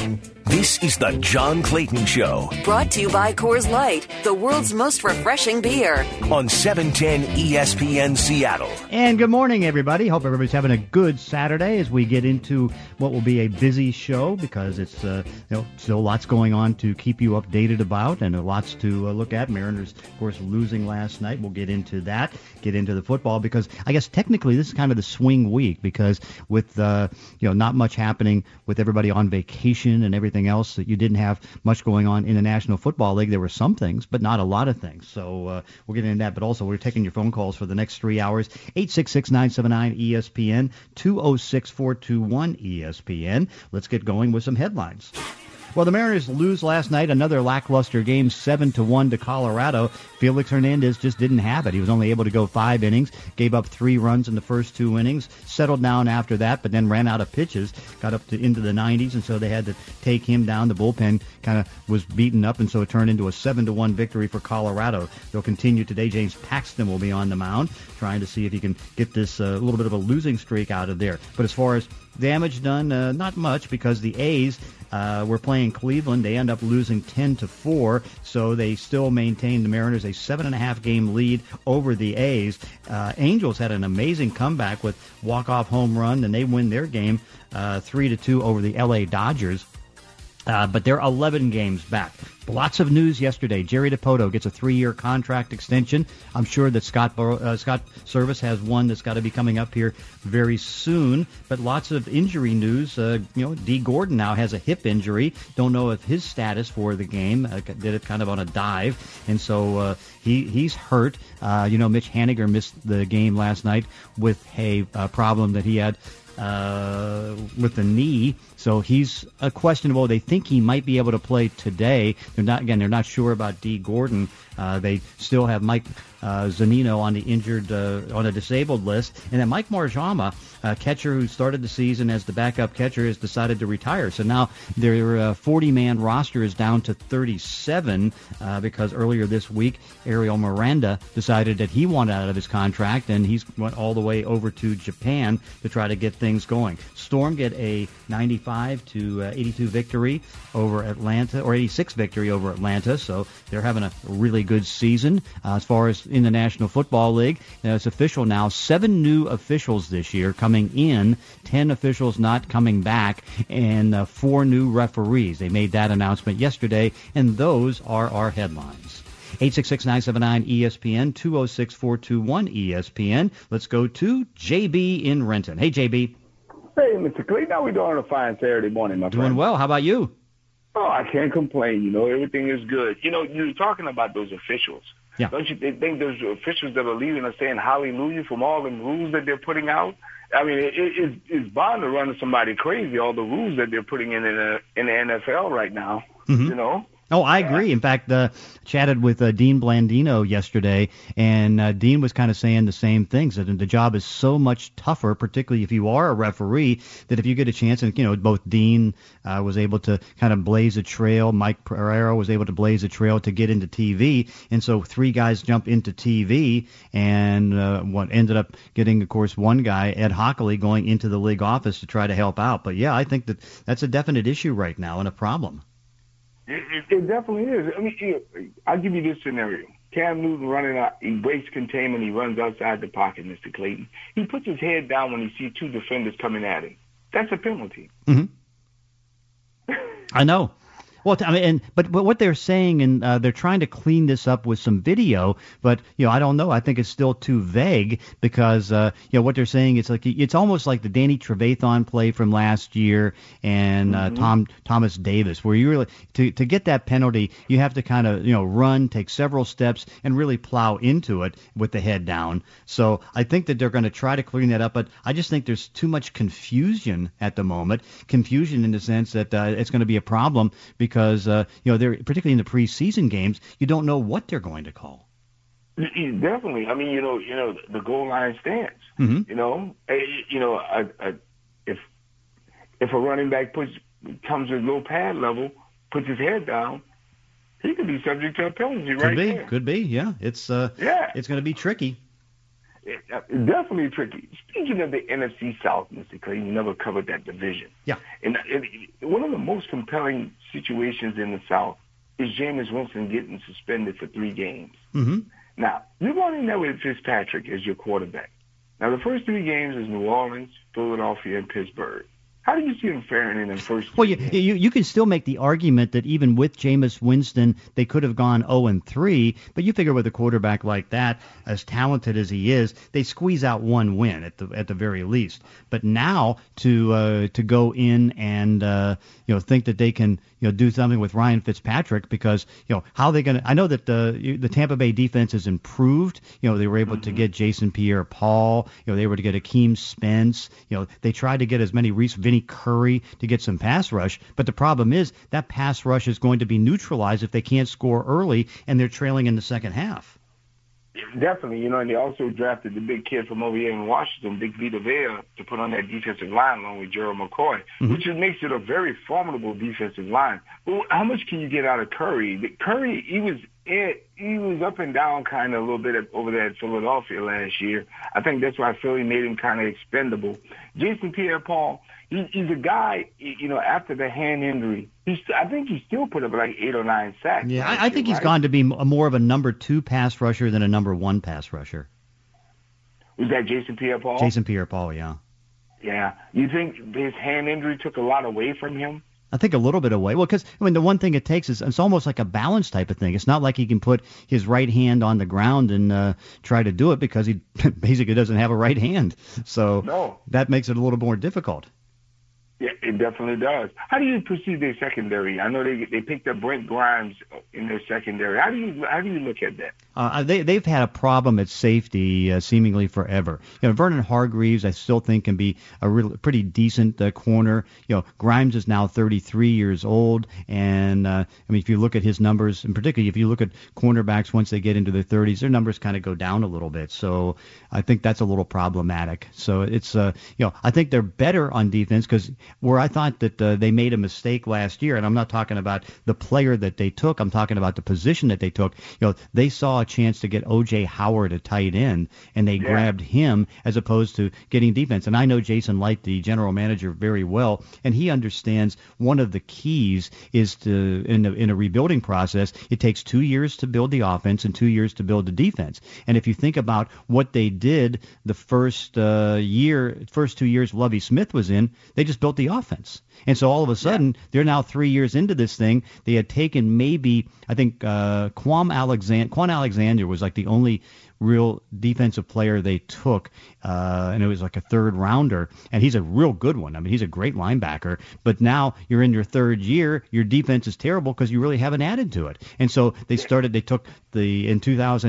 This is the John Clayton Show. Brought to you by Coors Light, the world's most refreshing beer. On 710 ESPN Seattle. And good morning, everybody. Hope everybody's having a good Saturday as we get into what will be a busy show because it's still lots going on to keep you updated about and lots to look at. Mariners, of course, losing last night. We'll get into that, get into the football because I guess technically this is kind of the swing week because with not much happening with everybody on vacation and everything else, that you didn't have much going on in the National Football League. There were some things, but not a lot of things. So we'll get into that. But also, we're taking your phone calls for the next 3 hours. 866-979-ESPN, 206-421-ESPN. Let's get going with some headlines. Well, the Mariners lose last night, another lackluster game, 7-1 to Colorado. Felix Hernandez just didn't have it. He was only able to go 5 innings, gave up 3 runs in the first 2 innings, settled down after that, but then ran out of pitches, got up to into the 90s, and so they had to take him down. The bullpen kind of was beaten up, and so it turned into a 7-1 victory for Colorado. They'll continue today. James Paxton will be on the mound, trying to see if he can get this a little bit of a losing streak out of there. But as far as damage done, not much, because the A's were playing Cleveland. They end up losing 10-4, so they still maintain the Mariners a 7.5 game lead over the A's. Angels had an amazing comeback with walk-off home run, and they win their game 3-2 over the L.A. Dodgers. But they're 11 games back. Lots of news yesterday. Jerry Dipoto gets a 3-year contract extension. I'm sure that Scott Service has one that's got to be coming up here very soon. But lots of injury news. Dee Gordon now has a hip injury. Don't know if his status for the game. Did it kind of on a dive, and so he's hurt. Mitch Haniger missed the game last night with a problem that he had with the knee, so he's questionable. They think he might be able to play today. They're not sure about Dee Gordon. They still have Mike Zunino on the injured, on a disabled list, and then Mike Marjama, catcher who started the season as the backup catcher, has decided to retire. So now their 40-man roster is down to 37 because earlier this week Ariel Miranda decided that he wanted out of his contract, and he's went all the way over to Japan to try to get things going. Storm get a 95-82 victory over Atlanta, or 86 victory over Atlanta, so they're having a really good season. As far as in the National Football League, it's official now, 7 new officials this year coming in, 10 officials not coming back, and 4 new referees. They made that announcement yesterday, and those are our headlines. 866-979-ESPN, 206-421-ESPN. Let's go to JB in Renton. Hey, JB. Hey, Mr. Clayton, how we doing on a fine Saturday morning, my friend? Doing well. How about you? Oh, I can't complain. Everything is good. You're talking about those officials. Yeah. Don't you think those officials that are leaving are saying hallelujah from all the rules that they're putting out? I mean, it's bound to run somebody crazy, all the rules that they're putting in the NFL right now, Oh, I agree. In fact, chatted with Dean Blandino yesterday, and Dean was kind of saying the same things, that the job is so much tougher, particularly if you are a referee, that if you get a chance, and both Dean was able to kind of blaze a trail, Mike Pereira was able to blaze a trail to get into TV, and so 3 guys jump into TV, and what ended up getting, of course, one guy, Ed Hockley, going into the league office to try to help out. But yeah, I think that's a definite issue right now and a problem. It definitely is. I mean, I'll give you this scenario. Cam Newton running out, he breaks containment, he runs outside the pocket, Mr. Clayton. He puts his head down when he sees 2 defenders coming at him. That's a penalty. Mm-hmm. I know. Well, I mean, but what they're saying, and they're trying to clean this up with some video, but I don't know. I think it's still too vague because what they're saying is it's almost like the Danny Trevathan play from last year and Thomas Davis, where you really to get that penalty, you have to kind of run, take several steps, and really plow into it with the head down. So I think that they're going to try to clean that up, but I just think there's too much confusion at the moment. Confusion in the sense that it's going to be a problem because they're particularly in the preseason games, you don't know what they're going to call. Definitely. I mean, the goal line stance. Mm-hmm. If a running back comes at low pad level, puts his head down, he could be subject to a penalty there. Could be, yeah. It's going to be tricky. Definitely tricky. Speaking of the NFC South, Mr. Clayton, you never covered that division. Yeah. And one of the most compelling situations in the South is Jameis Winston getting suspended for 3 games. Mm-hmm. Now, you're going in there with Fitzpatrick as your quarterback. Now, the first 3 games is New Orleans, Philadelphia, and Pittsburgh. How do you see them faring in the first? Well, you can still make the argument that even with Jameis Winston, they could have gone 0-3. But you figure with a quarterback like that, as talented as he is, they squeeze out 1 win at the very least. But now to go in and think that they can do something with Ryan Fitzpatrick, because how are they going to? I know that the Tampa Bay defense has improved. They were able to get Jason Pierre-Paul. They were able to get Akeem Spence. They tried to get as many Vinny Curry to get some pass rush, but the problem is that pass rush is going to be neutralized if they can't score early and they're trailing in the second half. Definitely, and they also drafted the big kid from over here in Washington, Big Vita Vea, to put on that defensive line along with Gerald McCoy, which makes it a very formidable defensive line. But how much can you get out of Curry? Curry, he was up and down kind of a little bit over there at Philadelphia last year. I think that's why Philly made him kind of expendable. Jason Pierre-Paul, he's a guy, after the hand injury, I think he still put up like 8 or 9 sacks. Yeah, I think he's gone to be more of a number 2 pass rusher than a number 1 pass rusher. Was that Jason Pierre-Paul? Jason Pierre-Paul, yeah. Yeah. You think his hand injury took a lot away from him? I think a little bit away. Well, because the one thing it takes is it's almost like a balance type of thing. It's not like he can put his right hand on the ground and try to do it, because he basically doesn't have a right hand. So that makes it a little more difficult. Yeah, it definitely does. How do you perceive their secondary? I know they picked up Brent Grimes in their secondary. How do you look at that? They've had a problem at safety seemingly forever. Vernon Hargreaves, I still think, can be a pretty decent corner. Grimes is now 33 years old, and if you look at his numbers, and particularly if you look at cornerbacks once they get into their 30s, their numbers kind of go down a little bit. So I think that's a little problematic. So it's I think they're better on defense, because where I thought that they made a mistake last year, and I'm not talking about the player that they took, I'm talking about the position that they took. They saw a chance to get O.J. Howard a tight end, and they grabbed him as opposed to getting defense. And I know Jason Light, the general manager, very well, and he understands one of the keys is to in a rebuilding process, it takes 2 years to build the offense and 2 years to build the defense. And if you think about what they did the first 2 years Lovie Smith was in, they just built the offense. And so all of a sudden, they're now 3 years into this thing. They had taken maybe, I think, Quan Alexander was like the only real defensive player they took, and it was like a 3rd rounder, and he's a real good one. He's a great linebacker, but now you're in your 3rd year, your defense is terrible because you really haven't added to it. And so they took in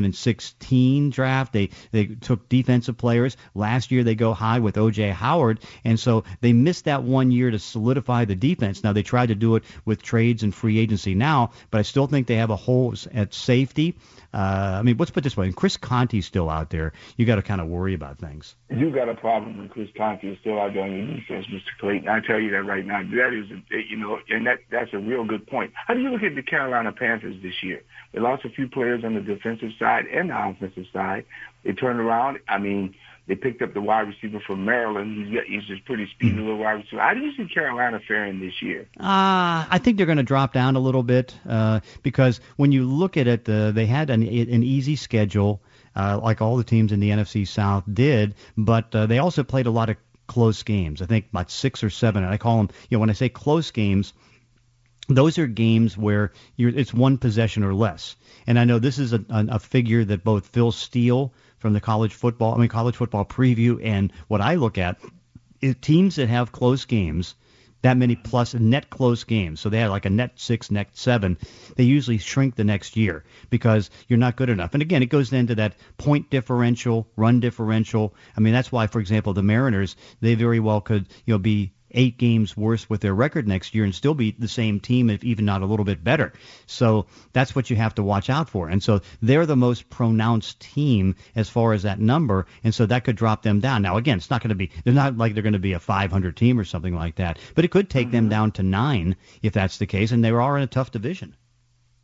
2016 draft, they took defensive players. Last year they go high with O.J. Howard, and so they missed that 1 year to solidify the defense. Now they tried to do it with trades and free agency now, but I still think they have a hole at safety. Let's put it this way, and Chris Conte's still out there. You got to kind of worry about things. You got a problem with Chris Conte is still out there on your defense, Mr. Clayton. I tell you that right now. That is, and that's a real good point. How do you look at the Carolina Panthers this year? They lost a few players on the defensive side and the offensive side. They turned around. They picked up the wide receiver from Maryland. He's just pretty speedy little wide receiver. How do you see Carolina faring this year? I think they're going to drop down a little bit because when you look at it, they had an easy schedule, like all the teams in the NFC South did, but they also played a lot of close games. I think about 6 or 7, and I call them, when I say close games, those are games where it's one possession or less. And I know this is a figure that both Phil Steele from the college football preview and what I look at is teams that have close games, that many plus net close games. So they have like a net 6, net 7. They usually shrink the next year because you're not good enough. And again, it goes into that point differential, run differential. That's why, for example, the Mariners, they very well could, be 8 games worse with their record next year and still be the same team, if even not a little bit better. So that's what you have to watch out for. And so they're the most pronounced team as far as that number, and so that could drop them down. Now, again, it's not going to be, they're not like they're going to be a 500 team or something like that, but it could take them down to 9 if that's the case, and they are in a tough division.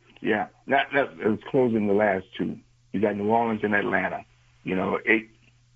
Yeah, let's close in the last 2. You got New Orleans and Atlanta.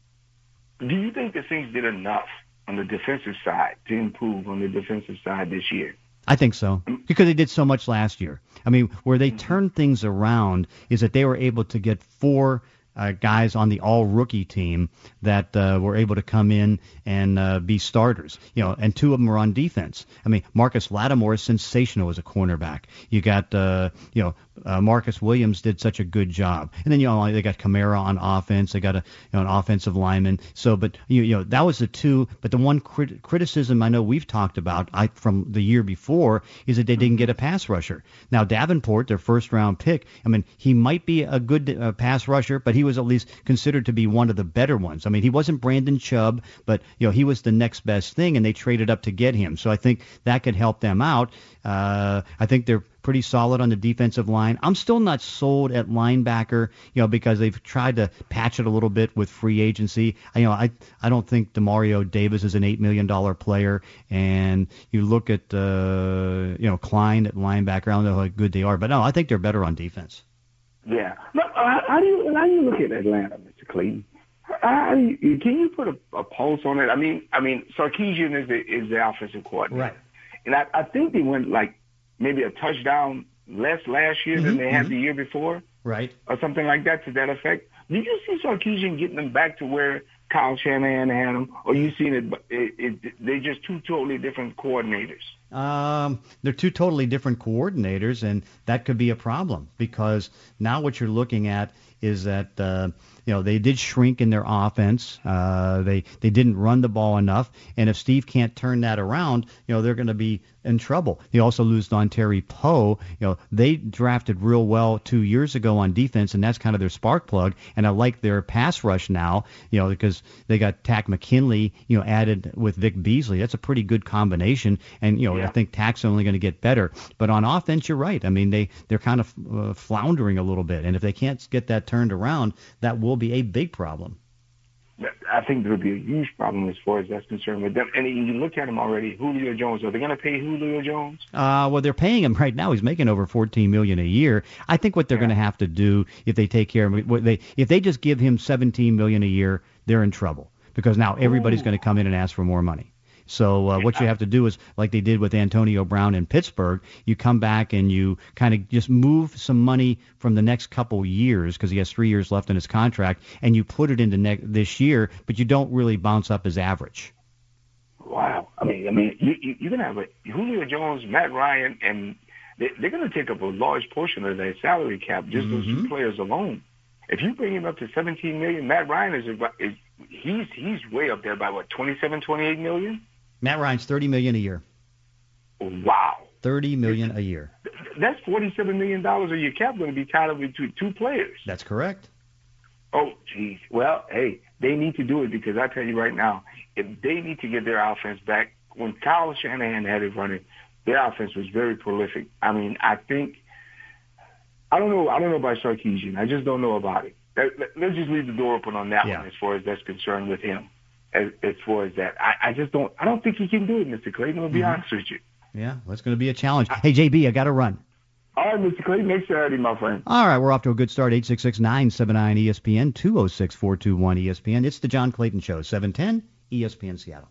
do you think the Saints did enough on the defensive side to improve on the defensive side this year? I think so, because they did so much last year. I mean, where they turned things around is that they were able to get four guys on the all-rookie team that were able to come in and be starters. And two of them were on defense. I mean, Marcus Lattimore is sensational as a cornerback. You got, Marcus Williams did such a good job. And then, they got Kamara on offense. They got an offensive lineman. So, but, that was the two. But the one criticism I know we've talked about from the year before is that they didn't get a pass rusher. Now, Davenport, their first-round pick, I mean, he might be a good pass rusher, but he was at least considered to be one of the better ones. I mean, he wasn't Brandon Chubb, but, he was the next best thing, and they traded up to get him. So I think that could help them out. I think they're pretty solid on the defensive line. I'm still not sold at linebacker, because they've tried to patch it a little bit with free agency. I don't think DeMario Davis is an $8 million player, and you look at Klein at linebacker. I don't know how good they are, but no, I think they're better on defense. Yeah. Look, how do you look at Atlanta, Mr. Clayton? Can you put a pulse on it? I mean, Sarkisian is the offensive coordinator, right? And I think they went like maybe a touchdown less last year than they had the year before, right? Or something like that to that effect. Did you see Sarkisian getting them back to where Kyle Shanahan had them, or you seen they're just two totally different coordinators? They're two totally different coordinators, and that could be a problem because now what you're looking at is that they did shrink in their offense. They didn't run the ball enough, and if Steve can't turn that around, they're going to be in trouble. They also lose Dontari Poe. They drafted real well 2 years ago on defense, and that's kind of their spark plug. And I like their pass rush now, because they got Tack McKinley, added with Vic Beasley. That's a pretty good combination, and I think Tack's only going to get better. But on offense, you're right. I mean, they're kind of floundering a little bit, and if they can't get that turned around, that will be a big problem. I think there would be a huge problem as far as that's concerned with them. And you look at them already, Julio Jones. Are they going to pay Julio Jones? Well, they're paying him right now. He's making over $14 million a year. I think what they're going to have to do if they take care of him, if they just give him $17 million a year, they're in trouble because now everybody's going to come in and ask for more money. So what you have to do is, like they did with Antonio Brown in Pittsburgh, you come back and you kind of just move some money from the next couple years because he has 3 years left in his contract, and you put it into this year, but you don't really bounce up his average. Wow. I mean, you're going to have Julio Jones, Matt Ryan, and they're going to take up a large portion of their salary cap, just those two players alone. If you bring him up to $17 million, Matt Ryan he's way up there by what, 27, 28 million? Matt Ryan's $30 million a year. Wow. $30 million a year. That's $47 million of your cap going to be tied up between two players. That's correct. Oh, geez. Well, hey, they need to do it because I tell you right now, if they need to get their offense back, when Kyle Shanahan had it running, their offense was very prolific. I mean, I don't know about Sarkisian. I just don't know about it. Let's just leave the door open on that one as far as that's concerned with him. As far as that, I don't think he can do it, Mr. Clayton. I'll be honest with you. Yeah, well, it's going to be a challenge. Hey, JB, I got to run. All right, Mr. Clayton, next Saturday, my friend. All right, we're off to a good start. 866-979-ESPN, 206-421-ESPN. It's the John Clayton Show, 710 ESPN Seattle.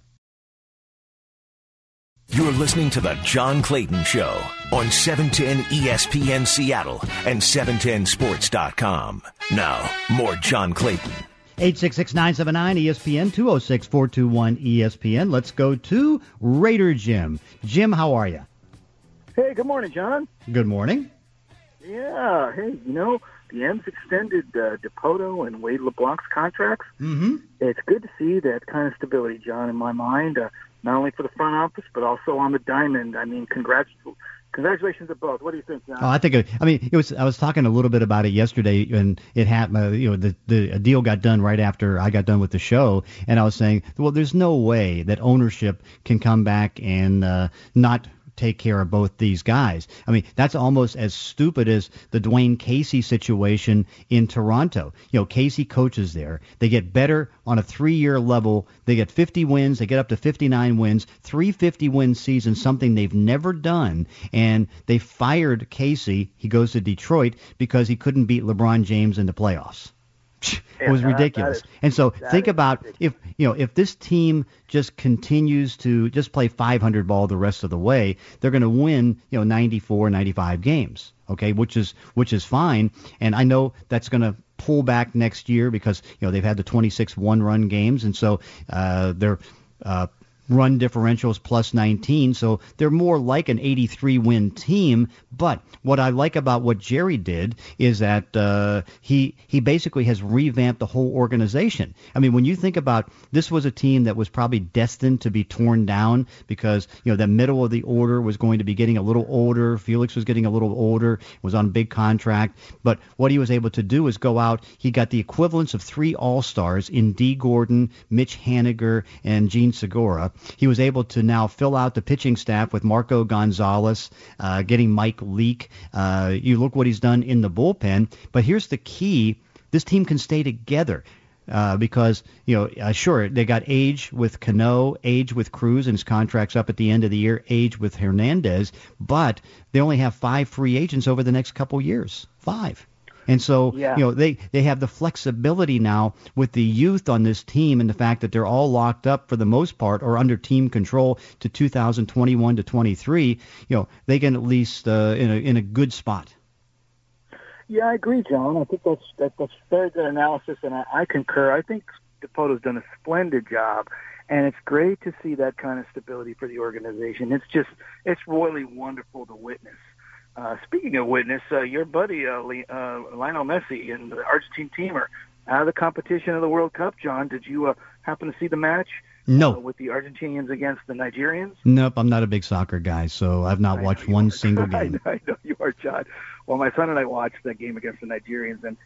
You're listening to the John Clayton Show on 710 ESPN Seattle and 710sports.com. Now, more John Clayton. 866-979-ESPN, 206-421-ESPN. Let's go to Raider Jim. Jim, how are you? Hey, good morning, John. Good morning. Yeah, hey, the M's extended Dipoto and Wade LeBlanc's contracts. Mm-hmm. It's good to see that kind of stability, John, in my mind, not only for the front office, but also on the diamond. I mean, congratulations to both. What do you think, John? Oh, I think. I was talking a little bit about it yesterday, and it happened. The deal got done right after I got done with the show, and I was saying, well, there's no way that ownership can come back and not take care of both these guys. I mean, that's almost as stupid as the Dwayne Casey situation in Toronto. Casey coaches there. They get better on a 3-year level. They get 50 wins. They get up to 59 wins, 350-win seasons, something they've never done. And they fired Casey. He goes to Detroit because he couldn't beat LeBron James in the playoffs. It was ridiculous. And so think about if this team just continues to just play 500 ball the rest of the way, they're going to win 94, 95 games. Okay, which is fine. And I know that's going to pull back next year because they've had the 26 one-run games, and so they're run differentials plus 19, so they're more like an 83-win team. But what I like about what Jerry did is that he basically has revamped the whole organization. I mean, when you think about this was a team that was probably destined to be torn down because, the middle of the order was going to be getting a little older. Felix was getting a little older, was on a big contract. But what he was able to do is go out. He got the equivalence of 3 All-Stars in Dee Gordon, Mitch Haniger, and Gene Segura. He was able to now fill out the pitching staff with Marco Gonzalez, getting Mike Leake. You look what he's done in the bullpen. But here's the key. This team can stay together because, sure, they got age with Cano, age with Cruz, and his contract's up at the end of the year, age with Hernandez. But they only have 5 free agents over the next couple years. 5. And so, they have the flexibility now with the youth on this team and the fact that they're all locked up for the most part or under team control to 2021 to 23. They can at least in a good spot. Yeah, I agree, John. I think that's very good analysis, and I concur. I think Dipoto's done a splendid job, and it's great to see that kind of stability for the organization. It's really wonderful to witness. Speaking of witness, your buddy Lionel Messi and the Argentine team are out of the competition of the World Cup. John, did you happen to see the match? No. With the Argentinians against the Nigerians? Nope, I'm not a big soccer guy, so I've not watched one single game. I know you are, John. Well, my son and I watched that game against the Nigerians, and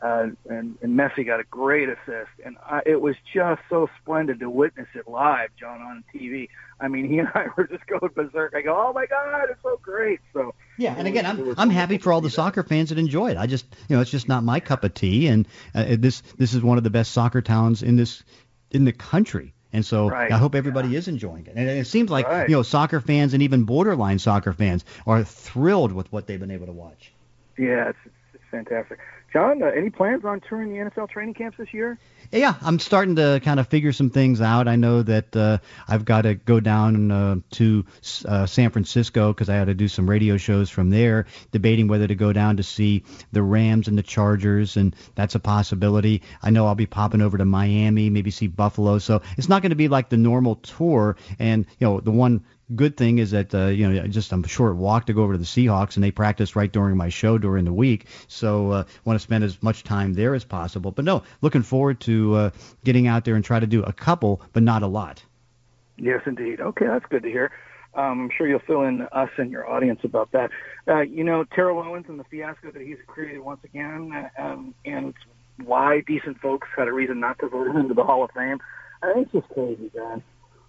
Messi got a great assist, and it was just so splendid to witness it live, John, on TV. I mean, he and I were just going berserk. I go, oh my God, it's so great. So yeah, and again, I'm happy for all the soccer fans that enjoy it. I just, it's just not my cup of tea, and this is one of the best soccer towns in the country. And so I hope everybody is enjoying it. And it seems like, soccer fans and even borderline soccer fans are thrilled with what they've been able to watch. Yeah, it's fantastic. John, any plans on touring the NFL training camps this year? Yeah, I'm starting to kind of figure some things out. I know that I've got to go down to San Francisco because I had to do some radio shows from there, debating whether to go down to see the Rams and the Chargers, and that's a possibility. I know I'll be popping over to Miami, maybe see Buffalo. So it's not going to be like the normal tour. And, the one good thing is that, just a short walk to go over to the Seahawks, and they practice right during my show during the week. So want to spend as much time there as possible. But no, looking forward to getting out there and try to do a couple, but not a lot. Yes, indeed. Okay, that's good to hear. I'm sure you'll fill in us and your audience about that. Terrell Owens and the fiasco that he's created once again, and why decent folks had a reason not to vote him into the Hall of Fame. I think it's just crazy, man.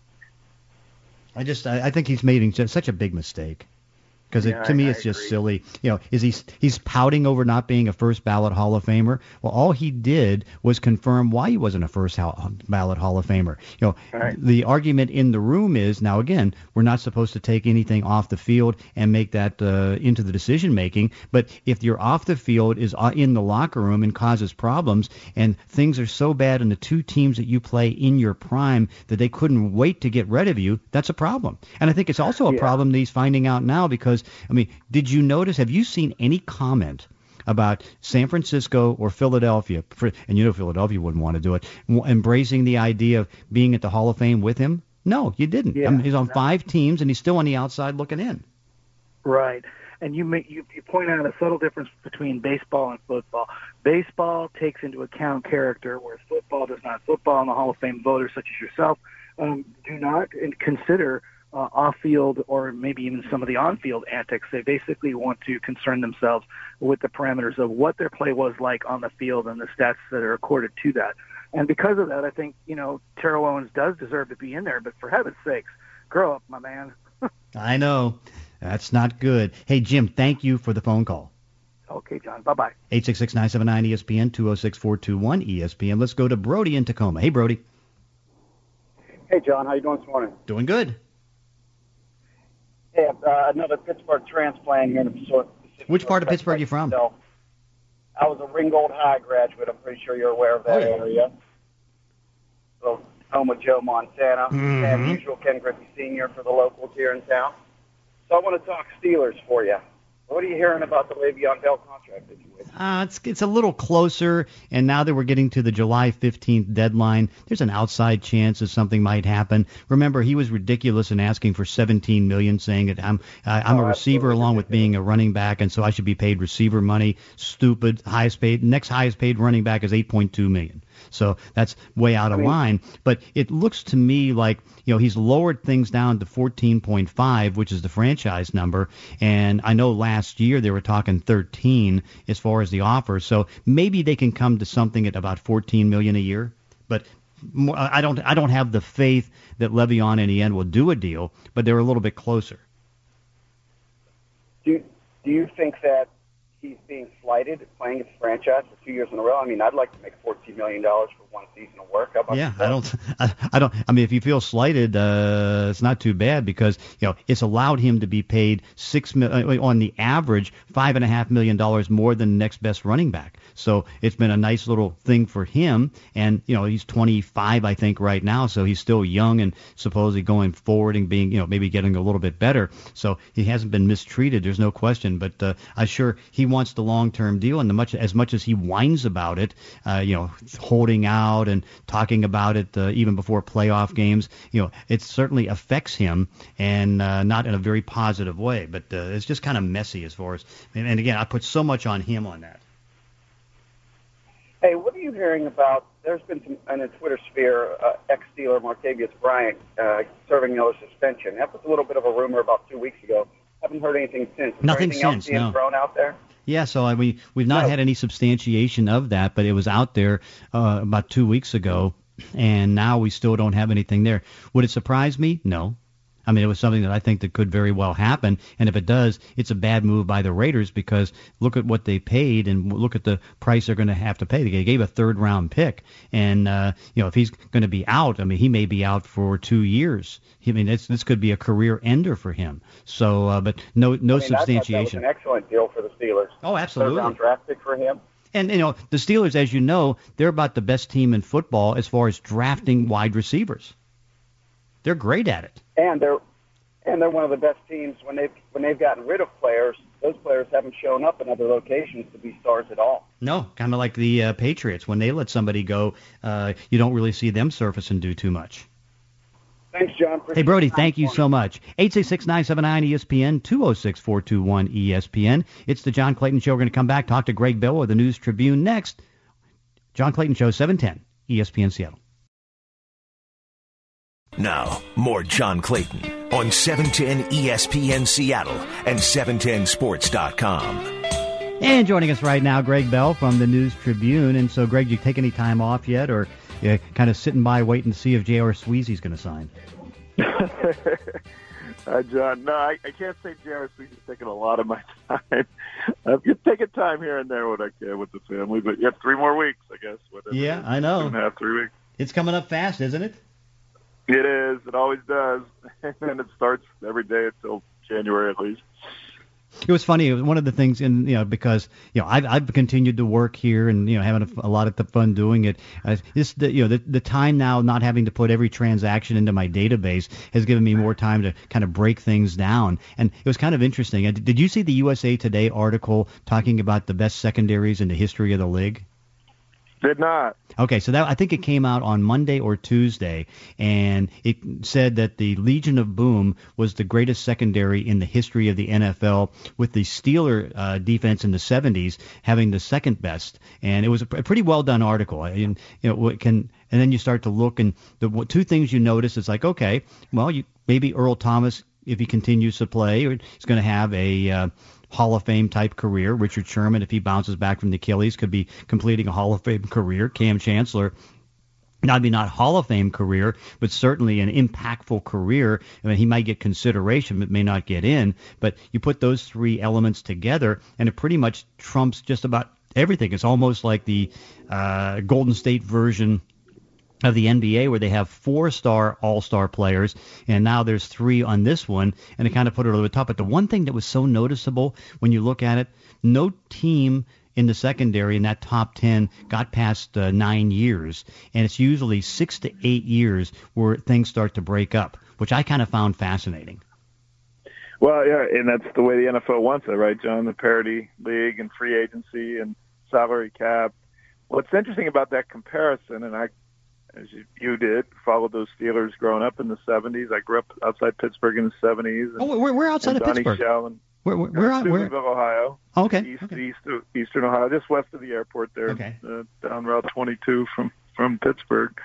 I think he's made such a big mistake. Because to me, it's just silly. He's pouting over not being a first ballot Hall of Famer. Well, all he did was confirm why he wasn't a first ballot Hall of Famer. The argument in the room is, now again, we're not supposed to take anything off the field and make that into the decision making. But if you're off the field is in the locker room and causes problems, and things are so bad in the 2 teams that you play in your prime that they couldn't wait to get rid of you, that's a problem. And I think it's also a problem that he's finding out now because, did you notice, have you seen any comment about San Francisco or Philadelphia, and Philadelphia wouldn't want to do it, embracing the idea of being at the Hall of Fame with him? No, you didn't. Yeah, he's on 5 teams, and he's still on the outside looking in. Right. And you point out a subtle difference between baseball and football. Baseball takes into account character, whereas football does not. Football and the Hall of Fame voters, such as yourself, do not consider off-field or maybe even some of the on-field antics. They basically want to concern themselves with the parameters of what their play was like on the field and the stats that are accorded to that. And because of that, I think, Terrell Owens does deserve to be in there, but for heaven's sakes, grow up, my man. I know. That's not good. Hey, Jim, thank you for the phone call. Okay, John. Bye-bye. 866-979-ESPN, 206-421-ESPN. Let's go to Brody in Tacoma. Hey, Brody. Hey, John. How you doing this morning? Doing good. Hey, another Pittsburgh transplant here in the Pacific. Which part of Pittsburgh are you from? I was a Ringgold High graduate. I'm pretty sure you're aware of that area. So, home of Joe Montana and usual Ken Griffey Sr. for the locals here in town. So I want to talk Steelers for you. What are you hearing about the Le'Veon Bell contract situation? It's a little closer, and now that we're getting to the July 15th deadline, there's an outside chance that something might happen. Remember, he was ridiculous in asking for $17 million, saying that I'm a receiver along with being a running back, and so I should be paid receiver money. Stupid. Next highest paid running back is $8.2 million. So that's way out of line. But it looks to me like, he's lowered things down to 14.5, which is the franchise number. And I know last year they were talking 13 as far as the offer. So maybe they can come to something at about $14 million a year. But I don't have the faith that Le'Veon in the end will do a deal, but they're a little bit closer. Do you think that he's being slighted playing his franchise for 2 years in a row? I mean, I'd like to make $14 million for one season of work. How about that? I mean, if you feel slighted, it's not too bad because, it's allowed him to be paid on the average $5.5 million more than the next best running back. So it's been a nice little thing for him. And, he's 25, I think, right now. So he's still young and supposedly going forward and being, maybe getting a little bit better. So he hasn't been mistreated. There's no question. But I'm sure he wants the long-term deal. And as much as he whines about it, holding out and talking about it even before playoff games, it certainly affects him and not in a very positive way. But it's just kind of messy as far as, and again, I put so much on him on that. Hey, what are you hearing about? There's been some in the Twitter sphere, ex-Steeler Martavius Bryant serving another suspension. That was a little bit of a rumor about 2 weeks ago. Haven't heard anything since. Nothing anything since, else being thrown out there? Yeah, so we've not had any substantiation of that, but it was out there about 2 weeks ago, and now we still don't have anything there. Would it surprise me? No. I mean, it was something that I think that could very well happen, and if it does, it's a bad move by the Raiders because look at what they paid and look at the price they're going to have to pay. They gave a third-round pick, and if he's going to be out, I mean, he may be out for 2 years. I mean, this could be a career ender for him. So, but no substantiation. That was an excellent deal for the Steelers. Oh, absolutely. Third-round draft pick for him. And, the Steelers, as you know, they're about the best team in football as far as drafting wide receivers. They're great at it. And they're one of the best teams when they've gotten rid of players. Those players haven't shown up in other locations to be stars at all. No, kind of like the Patriots. When they let somebody go, you don't really see them surface and do too much. Thanks, John. Hey, Brody, thank you so much. 866-979-ESPN, 206-421-ESPN. It's the John Clayton Show. We're going to come back, talk to Greg Bell of the News Tribune next. John Clayton Show, 710, ESPN Seattle. Now, more John Clayton on 710 ESPN Seattle and 710sports.com. And joining us right now, Greg Bell from the News Tribune. And so, Greg, you take any time off yet, or you kind of sitting by waiting to see if J.R. Sweezy's going to sign? John, no, I can't say J.R. Sweezy's taking a lot of my time. I've taken time here and there when I can with the family, but you have 3 more weeks, I guess. Yeah, I know. 2.5, 3 weeks. It's coming up fast, isn't it? It is. It always does. And then it starts every day until January at least. It was funny. It was one of the things, because I've continued to work here and having a lot of fun doing it. The time now, not having to put every transaction into my database, has given me more time to kind of break things down. And it was kind of interesting. Did you see the USA Today article talking about the best secondaries in the history of the league? Did not. Okay, so I think it came out on Monday or Tuesday, and it said that the Legion of Boom was the greatest secondary in the history of the NFL, with the Steeler defense in the 70s having the second best. And it was a pretty well done article. And then you start to look, and the 2 things you notice is like, okay, well, maybe Earl Thomas, if he continues to play, is going to have a Hall of Fame type career. Richard Sherman, if he bounces back from the Achilles, could be completing a Hall of Fame career. Cam Chancellor, not Hall of Fame career, but certainly an impactful career. I mean, he might get consideration, but may not get in. But you put those 3 elements together, and it pretty much trumps just about everything. It's almost like the Golden State version of the NBA, where they have 4-star all-star players, and now there's 3 on this one, and it kind of put it over the top. But the one thing that was so noticeable when you look at it, no team in the secondary in that top 10 got past 9 years, and it's usually 6 to 8 years where things start to break up, which I kind of found fascinating. Well, yeah, and that's the way the NFL wants it, right, John? The parity league and free agency and salary cap. What's interesting about that comparison, and I, as you did, followed those Steelers growing up in the 70s. I grew up outside Pittsburgh in the 70s. And, we're outside of Pittsburgh. We're out Susanville, Ohio. Oh, okay. Eastern Ohio, just west of the airport there, down Route 22 from Pittsburgh.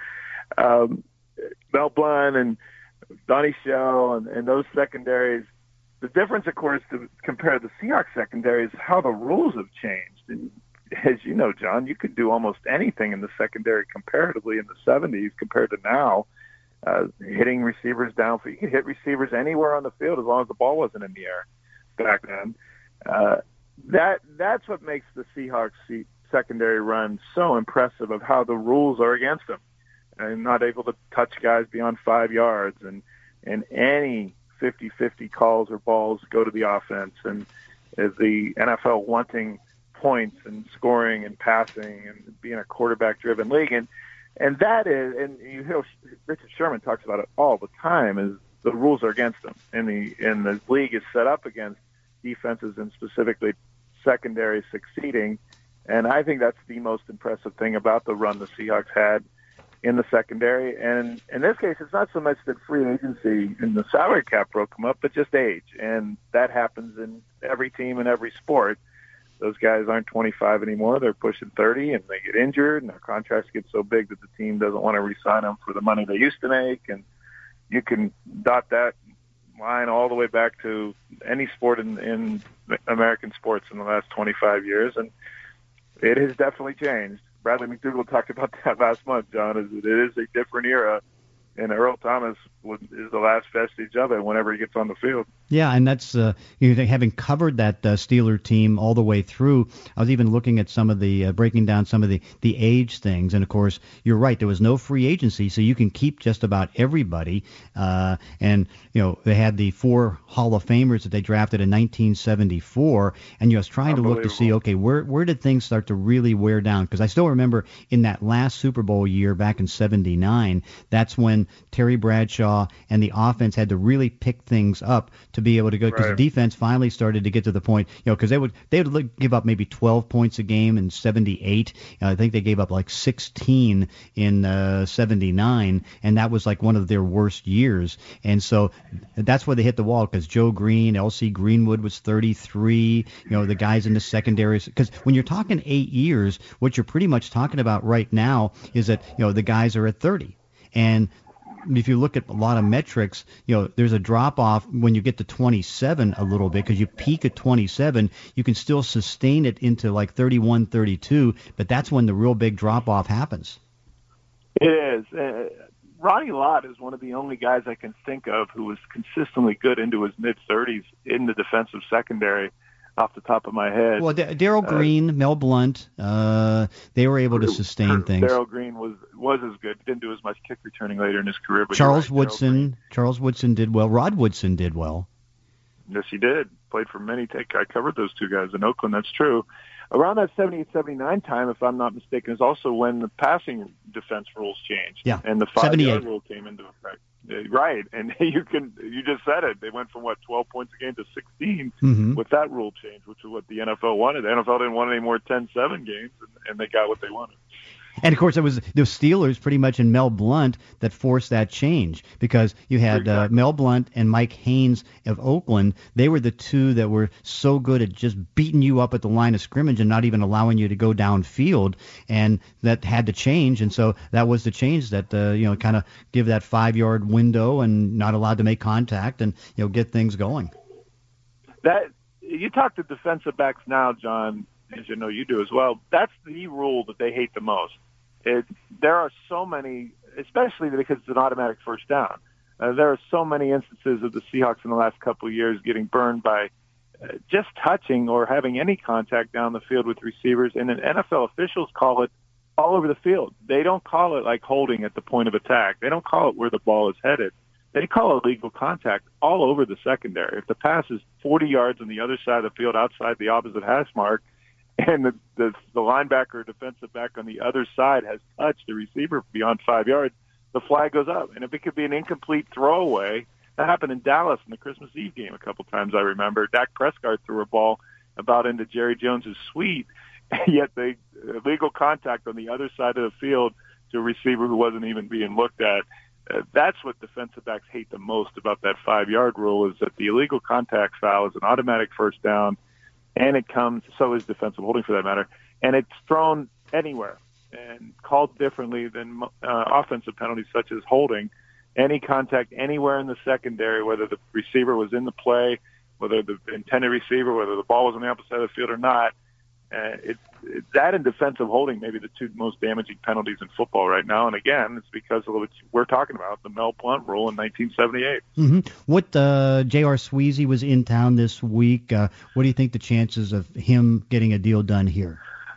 Mel Blount and Donnie Shell and those secondaries. The difference, of course, to compare the Seahawks secondary is how the rules have changed. And as you know, John, you could do almost anything in the secondary comparatively in the 70s compared to now. Hitting receivers downfield. You could hit receivers anywhere on the field as long as the ball wasn't in the air back then. That's what makes the Seahawks secondary run so impressive of how the rules are against them. And not able to touch guys beyond 5 yards and any 50-50 calls or balls go to the offense, and is the NFL wanting points and scoring and passing and being a quarterback-driven league, and that is, and you hear Richard Sherman talks about it all the time, is the rules are against them, and the league is set up against defenses and specifically secondary succeeding, and I think that's the most impressive thing about the run the Seahawks had in the secondary. And in this case, it's not so much that free agency and the salary cap broke them up, but just age. And that happens in every team in every sport. Those guys aren't 25 anymore. They're pushing 30, and they get injured, and their contracts get so big that the team doesn't want to re-sign them for the money they used to make. And you can dot that line all the way back to any sport in American sports in the last 25 years. And it has definitely changed. Bradley McDougald talked about that last month, John, it is a different era, and Earl Thomas is the last vestige of it whenever he gets on the field. Yeah, and that's having covered that Steeler team all the way through. I was even looking at some of the breaking down some of the age things, and of course you're right. There was no free agency, so you can keep just about everybody. And they had the 4 Hall of Famers that they drafted in 1974, and I was trying to look to see, okay, where did things start to really wear down? Because I still remember in that last Super Bowl year back in '79, that's when Terry Bradshaw and the offense had to really pick things up to be able to go, because the defense finally started to get to the point, because they would give up maybe 12 points a game in '78. I think they gave up like 16 in '79, and that was like one of their worst years. And so that's where they hit the wall, because Joe Green, L.C. Greenwood was 33. The guys in the secondaries, because when you're talking 8 years, what you're pretty much talking about right now is that the guys are at 30. And if you look at a lot of metrics, there's a drop-off when you get to 27 a little bit, because you peak at 27. You can still sustain it into like 31, 32, but that's when the real big drop-off happens. It is. Ronnie Lott is one of the only guys I can think of who was consistently good into his mid-30s in the defensive secondary, off the top of my head. Well, Darrell Green, Mel Blount, they were able to sustain things. Darrell Green was as good. Didn't do as much kick returning later in his career. But Charles Woodson did well. Rod Woodson did well. Yes, he did. Played for many. I covered those two guys in Oakland. That's true. Around that 78-79 time, if I'm not mistaken, is also when the passing defense rules changed. Yeah. And the 5-yard rule came into effect. Right, and you just said it. They went from 12 points a game to 16 with that rule change, which is what the NFL wanted. The NFL didn't want any more 10-7 games, and they got what they wanted. And of course, it was the Steelers pretty much and Mel Blount that forced that change, because you had Mel Blount and Mike Haynes of Oakland. They were the two that were so good at just beating you up at the line of scrimmage and not even allowing you to go downfield, and that had to change. And so that was the change that kind of give that 5-yard window and not allowed to make contact and get things going. That you talk to defensive backs now, John, as you know you do as well. That's the rule that they hate the most. There are so many, especially because it's an automatic first down. There are so many instances of the Seahawks in the last couple of years getting burned by just touching or having any contact down the field with receivers. And then NFL officials call it all over the field. They don't call it like holding at the point of attack. They don't call it where the ball is headed. They call it legal contact all over the secondary. If the pass is 40 yards on the other side of the field outside the opposite hash mark, and the linebacker or defensive back on the other side has touched the receiver beyond 5 yards, the flag goes up. And if it could be an incomplete throwaway, that happened in Dallas in the Christmas Eve game a couple times, I remember. Dak Prescott threw a ball about into Jerry Jones's suite, yet they illegal contact on the other side of the field to a receiver who wasn't even being looked at. That's what defensive backs hate the most about that 5-yard rule, is that the illegal contact foul is an automatic first down, and it comes, so is defensive holding for that matter, and it's thrown anywhere and called differently than offensive penalties such as holding. Any contact anywhere in the secondary, whether the receiver was in the play, whether the intended receiver, whether the ball was on the opposite side of the field or not, that and defensive holding may be the two most damaging penalties in football right now. And again, it's because of what we're talking about, the Mel Blount rule in 1978. Mm-hmm. What J.R. Sweezy was in town this week. What do you think the chances of him getting a deal done here?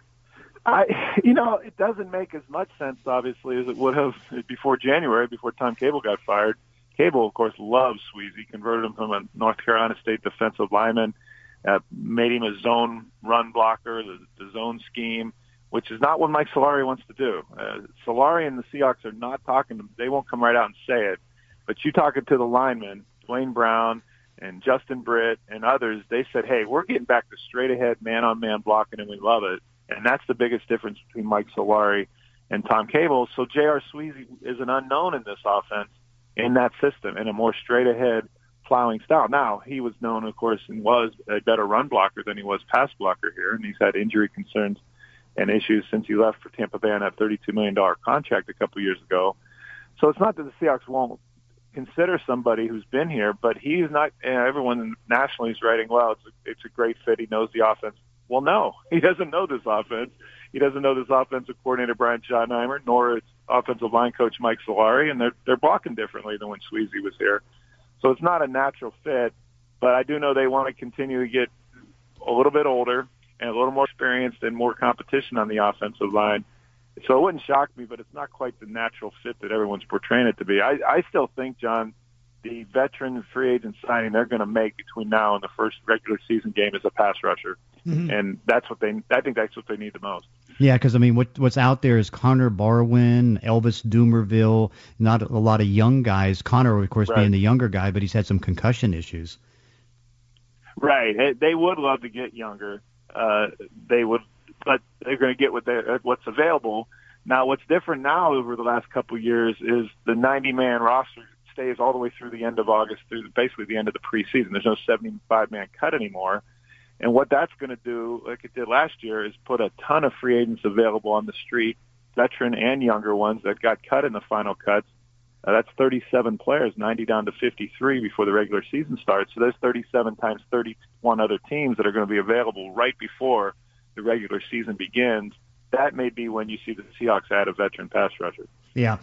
It doesn't make as much sense, obviously, as it would have before January, before Tom Cable got fired. Cable, of course, loves Sweezy, converted him from a North Carolina State defensive lineman, made him a zone run blocker, the zone scheme, which is not what Mike Solari wants to do. Solari and the Seahawks are not talking to him. They won't come right out and say it. But you talking to the linemen, Dwayne Brown and Justin Britt and others, they said, hey, we're getting back to straight-ahead man-on-man blocking, and we love it. And that's the biggest difference between Mike Solari and Tom Cable. So J.R. Sweezy is an unknown in this offense, in that system, in a more straight-ahead plowing style. Now, he was known, of course, and was a better run blocker than he was pass blocker here, and he's had injury concerns and issues since he left for Tampa Bay on that $32 million contract a couple years ago. So it's not that the Seahawks won't consider somebody who's been here, but he's not, everyone nationally is writing, well, it's a great fit, he knows the offense. Well, no, he doesn't know this offense. He doesn't know this offensive coordinator, Brian Schottenheimer, nor its offensive line coach, Mike Solari, and they're blocking differently than when Sweezy was here. So it's not a natural fit, but I do know they want to continue to get a little bit older and a little more experienced and more competition on the offensive line. So it wouldn't shock me, but it's not quite the natural fit that everyone's portraying it to be. I still think, John, the veteran free agent signing they're going to make between now and the first regular season game is a pass rusher. Mm-hmm. And I think that's what they need the most. Yeah, because, I mean, what's out there is Connor Barwin, Elvis Dumervil, not a lot of young guys. Connor, of course, being the younger guy, but he's had some concussion issues. Right. They would love to get younger. They would, but they're going to get what's available. Now, what's different now over the last couple of years is the 90-man roster stays all the way through the end of August, through basically the end of the preseason. There's no 75-man cut anymore. And what that's going to do, like it did last year, is put a ton of free agents available on the street, veteran and younger ones that got cut in the final cuts. That's 37 players, 90 down to 53 before the regular season starts. So there's 37 times 31 other teams that are going to be available right before the regular season begins. That may be when you see the Seahawks add a veteran pass rusher. Yeah.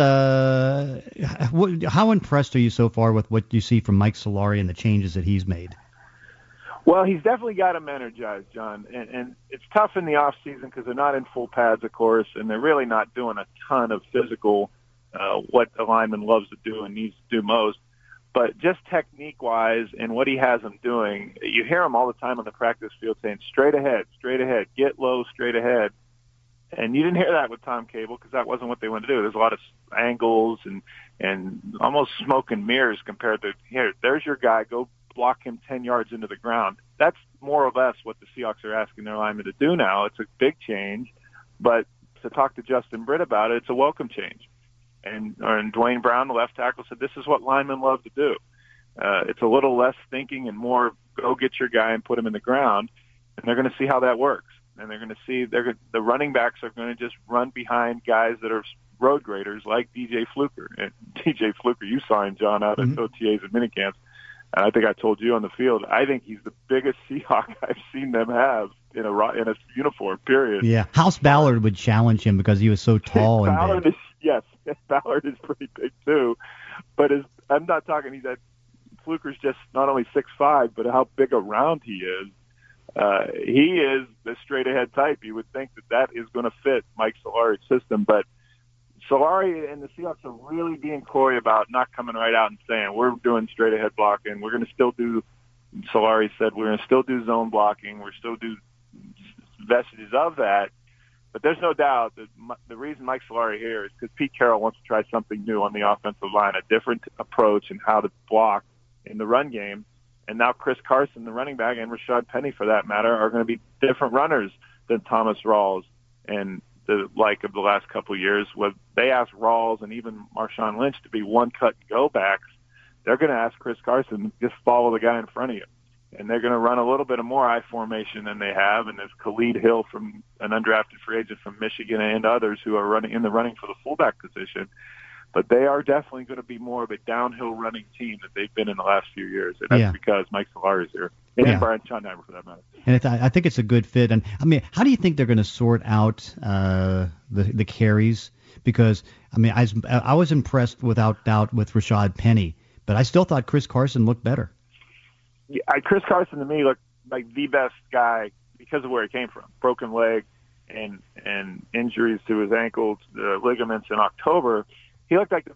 How impressed are you so far with what you see from Mike Solari and the changes that he's made? Well, he's definitely got them energized, John, and it's tough in the off season because they're not in full pads, of course, and they're really not doing a ton of physical, what a lineman loves to do and needs to do most. But just technique-wise and what he has them doing, you hear him all the time on the practice field saying, straight ahead, get low, straight ahead. And you didn't hear that with Tom Cable because that wasn't what they wanted to do. There's a lot of angles and almost smoke and mirrors compared to, here, there's your guy, go block him 10 yards into the ground. That's more or less what the Seahawks are asking their linemen to do now. It's a big change, but to talk to Justin Britt about it, it's a welcome change. And Dwayne Brown, the left tackle, said this is what linemen love to do. It's a little less thinking and more go get your guy and put him in the ground, and they're going to see how that works. And they're going to see the running backs are going to just run behind guys that are road graders like DJ Fluker. And DJ Fluker, you saw him, John, out at OTAs and minicamps. And I think I told you on the field, I think he's the biggest Seahawk I've seen them have in a uniform, period. Yeah, House Ballard would challenge him because he was so tall. Ballard Ballard is pretty big too. But I'm not talking, Fluker's just not only 6'5", but how big around he is. He is the straight-ahead type. You would think that is going to fit Mike Solari's system, but Solari and the Seahawks are really being coy about not coming right out and saying, we're doing straight-ahead blocking. We're going to still do, Solari said, we're going to still do zone blocking. We're still do vestiges of that. But there's no doubt that the reason Mike Solari here is because Pete Carroll wants to try something new on the offensive line, a different approach in how to block in the run game. And now Chris Carson, the running back, and Rashad Penny, for that matter, are going to be different runners than Thomas Rawls and the like of the last couple of years. When they asked Rawls and even Marshawn Lynch to be one-cut-and-go backs, they're going to ask Chris Carson, just follow the guy in front of you. And they're going to run a little bit of more I formation than they have. And there's Khalid Hill, from an undrafted free agent from Michigan, and others who are running in the running for the fullback position. But they are definitely going to be more of a downhill running team that they've been in the last few years. And that's because Mike Solari is here. And Brian Schottenheimer, for that matter. And I think it's a good fit. And, I mean, how do you think they're going to sort out the carries? Because, I mean, I was impressed without doubt with Rashad Penny, but I still thought Chris Carson looked better. Yeah, Chris Carson, to me, looked like the best guy because of where he came from. Broken leg and injuries to his ankles, the ligaments in October. He looked like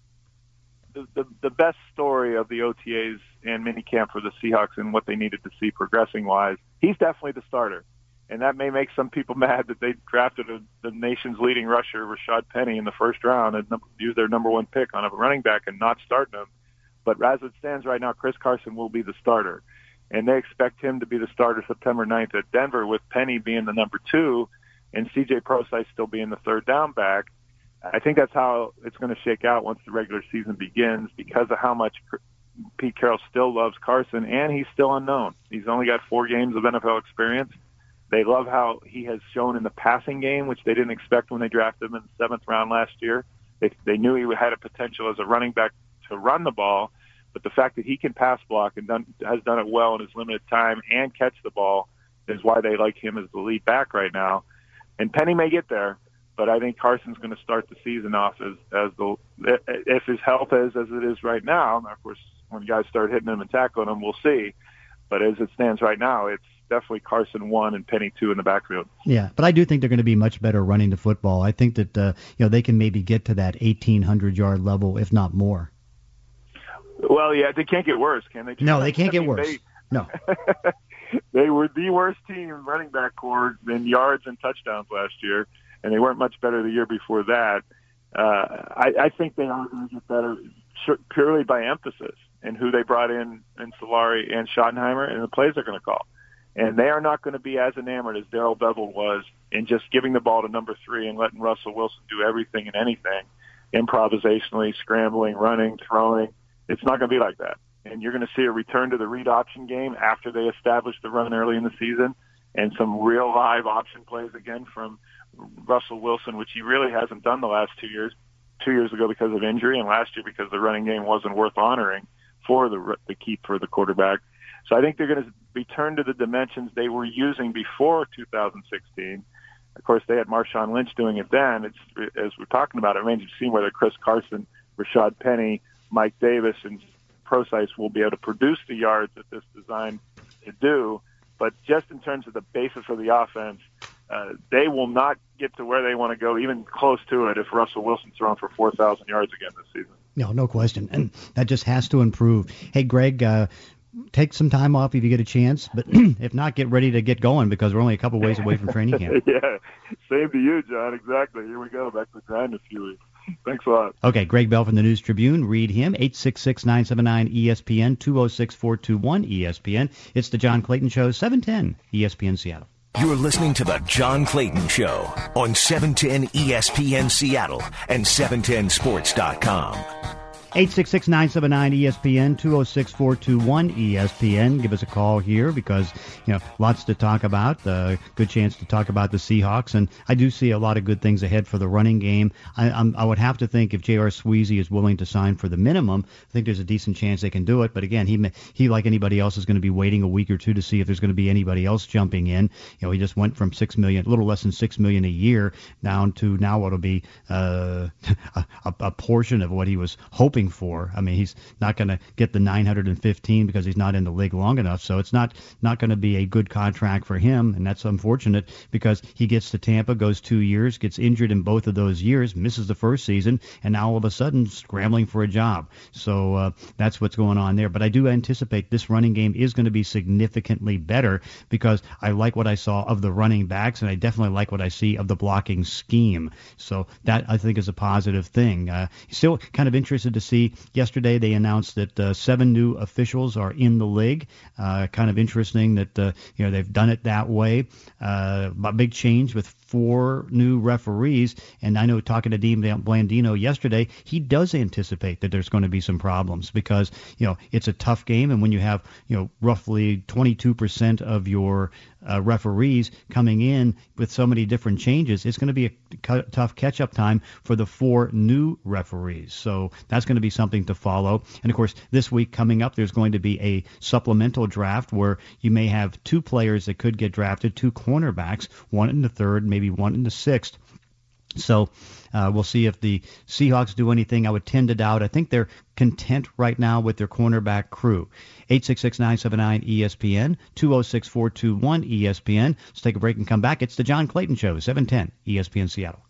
the best story of the OTAs and minicamp for the Seahawks and what they needed to see progressing-wise. He's definitely the starter. And that may make some people mad that they drafted the nation's leading rusher, Rashad Penny, in the first round and used their number one pick on a running back and not starting him. But as it stands right now, Chris Carson will be the starter. And they expect him to be the starter September 9th at Denver, with Penny being the number 2 and C.J. Prosise still being the third down back. I think that's how it's going to shake out once the regular season begins, because of how much Pete Carroll still loves Carson, and he's still unknown. He's only got 4 games of NFL experience. They love how he has shown in the passing game, which they didn't expect when they drafted him in the 7th round last year. They knew he had a potential as a running back to run the ball, but the fact that he can pass block and has done it well in his limited time and catch the ball is why they like him as the lead back right now. And Penny may get there, but I think Carson's going to start the season off if his health is as it is right now. And of course, when guys start hitting him and tackling him, we'll see. But as it stands right now, it's definitely Carson 1 and Penny 2 in the backfield. Yeah, but I do think they're going to be much better running the football. I think that they can maybe get to that 1,800-yard level, if not more. Well, yeah, they can't get worse, can they? No, they can't get worse. No. They were the worst team in running back core in yards and touchdowns last year, and they weren't much better the year before that. I think they are going to get better purely by emphasis and who they brought in Solari and Schottenheimer and the plays they're going to call. And they are not going to be as enamored as Darrell Bevell was in just giving the ball to number 3 and letting Russell Wilson do everything and anything, improvisationally, scrambling, running, throwing. It's not going to be like that. And you're going to see a return to the read option game after they established the run early in the season, and some real live option plays again from Russell Wilson, which he really hasn't done the last 2 years. 2 years ago because of injury, and last year because the running game wasn't worth honoring for the keep for the quarterback. So I think they're going to return to the dimensions they were using before 2016. Of course, they had Marshawn Lynch doing it then. It's, as we're talking about, it remains to be seen whether Chris Carson, Rashad Penny, Mike Davis, and Prosise will be able to produce the yards that this designed to do. But just in terms of the basis of the offense, they will not get to where they want to go, even close to it, if Russell Wilson's throwing for 4,000 yards again this season. No question. And that just has to improve. Hey, Greg, take some time off if you get a chance, but if not, get ready to get going, because we're only a couple ways away from training camp. Yeah, same to you, John. Exactly. Here we go. Back to the grind in a few weeks. Thanks a lot. Okay, Greg Bell from the News Tribune. Read him, 866-979-ESPN, 206-421-ESPN. It's the John Clayton Show, 710 ESPN Seattle. You're listening to the John Clayton Show on 710 ESPN Seattle and 710sports.com. 866-979-ESPN, 206-421-ESPN. Give us a call here because, lots to talk about. Good chance to talk about the Seahawks. And I do see a lot of good things ahead for the running game. I would have to think if J.R. Sweezy is willing to sign for the minimum, I think there's a decent chance they can do it. But again, he like anybody else, is going to be waiting a week or two to see if there's going to be anybody else jumping in. He just went from $6 million, a little less than $6 million a year, down to now what'll be a portion of what he was hoping scrambling for. I mean, he's not going to get the 915 because he's not in the league long enough. So it's not going to be a good contract for him, and that's unfortunate because he gets to Tampa, goes 2 years, gets injured in both of those years, misses the first season, and now all of a sudden scrambling for a job. So that's what's going on there. But I do anticipate this running game is going to be significantly better because I like what I saw of the running backs, and I definitely like what I see of the blocking scheme. So that, I think, is a positive thing. Still kind of interested to see. Yesterday they announced that 7 new officials are in the league. Kind of interesting that they've done it that way. A big change with 4 new referees, and I know talking to Dean Blandino yesterday, he does anticipate that there's going to be some problems because it's a tough game, and when you have roughly 22% of your referees coming in with so many different changes, it's going to be a tough catch-up time for the 4 new referees. So that's going to be something to follow. And, of course, this week coming up, there's going to be a supplemental draft where you may have 2 players that could get drafted, 2 cornerbacks, one in the 3rd, maybe one in the 6th. So we'll see if the Seahawks do anything. I would tend to doubt. I think they're content right now with their cornerback crew. 866-979-ESPN, 206-421-ESPN. Let's take a break and come back. It's the John Clayton Show, 710 ESPN Seattle.